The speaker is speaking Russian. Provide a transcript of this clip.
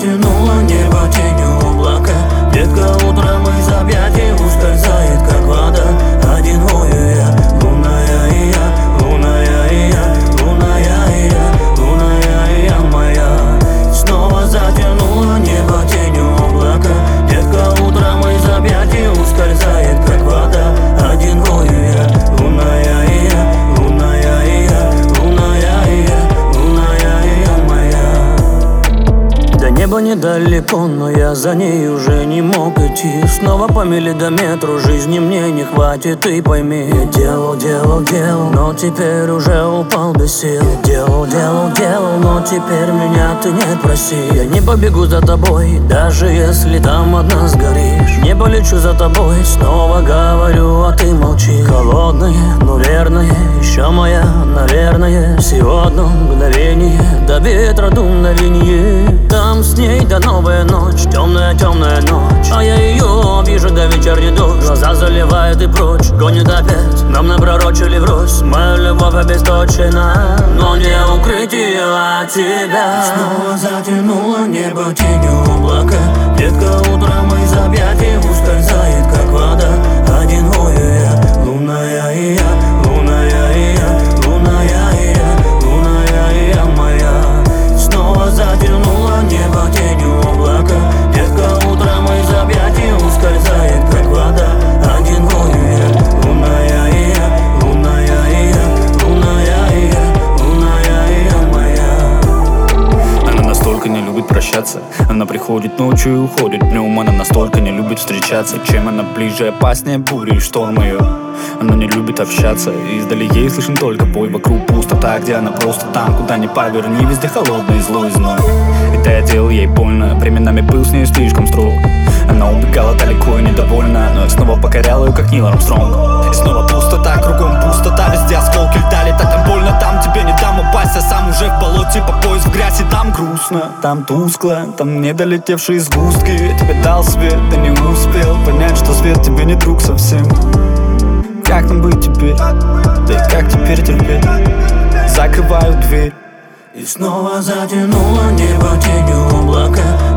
затянуло небо тенью облака. Детка утром из объятий ускользает, как вода. Один вою я, лунная и я, лунная и я, лунная и я, лунная и я моя. Снова затянуло небо тенью облака. Детка утром из объятий ускользает, как вода. Один вою я, лунная и я, лунная и я, лунная и я, лунная и я моя. До неба недалеко, но я за ней уже не мог идти. Снова по миллиметру жизни мне не хватит, ты пойми. Я делал, но теперь уже упал без сил. Делал, но теперь меня ты не проси. Я не побегу за тобой, даже если там одна сгоришь. Не полечу за тобой, снова говорю, а ты молчи. Холодные, но верные, еще моя, наверное. Всего одно мгновение, до ветра дуновенье. Там с ней до новая ночь, темная ночь. А я ее вижу до вечерний дождь. Глаза заливает и прочь, гонит опять. Нам напророчили врозь, моя любовь обесточена, но не укрытие от тебя. Снова затянуло небо тенью облака. Детка утром из объятий ускользает, как вода. Один вою я, лунная и я, лунная и я, лунная и я, лунная и я моя. Снова затянуло небо тенью облака. Детка утром из объятий ускользает, как вода. Один вою я, лунная и я, лунная и я, лунная и я, лунная и я моя. Она настолько не любит прощаться. Она приходит ночью и уходит днем. Она настолько не любит встречаться. Чем она ближе, опаснее бури и шторм ее. Она не любит общаться, и издали ей слышен только бой. Вокруг пустота, где она просто там. Куда ни поверни, везде холодный, злой зной. Это я делал ей больно, временами был с ней слишком строг. Она убегала далеко и недовольна, но я снова покорял ее, как Нил Армстронг. И снова пустота, кругом пустота, везде осколки льда летят. Там больно, там тебе не дам упасть, а сам уже в болоте по пояс в грязь. И там грустно, там тускло, там недолетевшие сгустки. Я тебе дал свет, да не успел понять, что свет тебе не друг совсем. Как нам быть теперь? Да и как теперь терпеть? Закрываю дверь. И снова затянуло небо тенью облака.